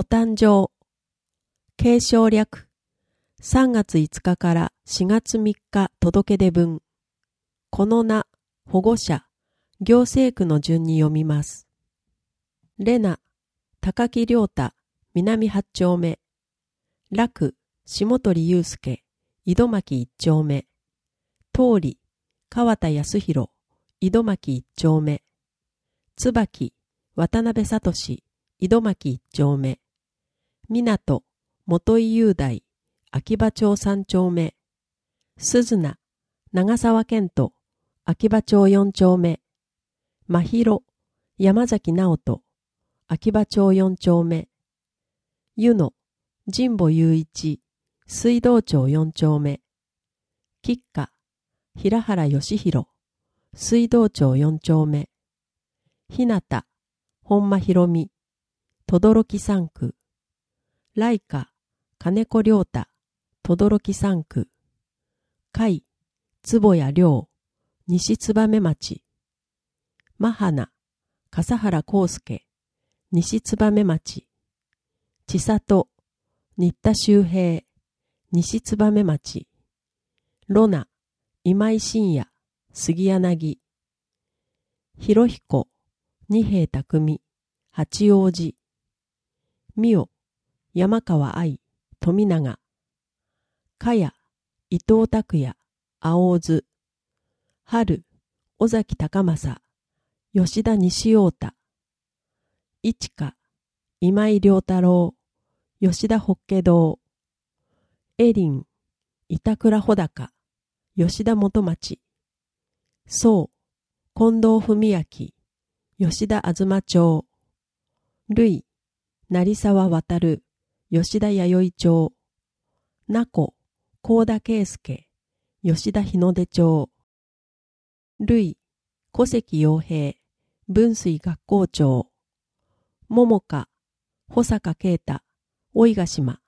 お誕生、継承略、3月5日から4月3日届け出文。この名、保護者、行政区の順に読みます。レナ、高木良太、南8丁目。楽、下鳥祐介、井戸巻1丁目。通り、川田康弘、井戸巻1丁目。椿、渡辺聡、井戸巻1丁目。港、元井雄大、秋葉町3丁目。鈴名、長沢健人、秋葉町4丁目。真宙、山崎直人、秋葉町4丁目。湯野、神保雄一、水道町4丁目。吉花、平原義弘、水道町4丁目。日向、本間博美、轟3区。来花、金子良太、轟3区。甲斐、坪谷良、西燕町。真花、笠原康介、西燕町。千里、新田周平、西燕町。ロナ、今井真也、杉柳。博彦、二瓶匠、八王子。美代、山川愛、富永。かや、伊藤拓也、青津。春、尾崎高政、吉田西太田。一花、今井良太郎、吉田法華堂。エリン、板倉穂高、吉田元町。宋、近藤文明、吉田東町。類、成沢渡、吉田弥生町。名子、幸田圭介、吉田日の出町。類、小関洋平、分水学校長。桃花、保坂啓太、大井ヶ島。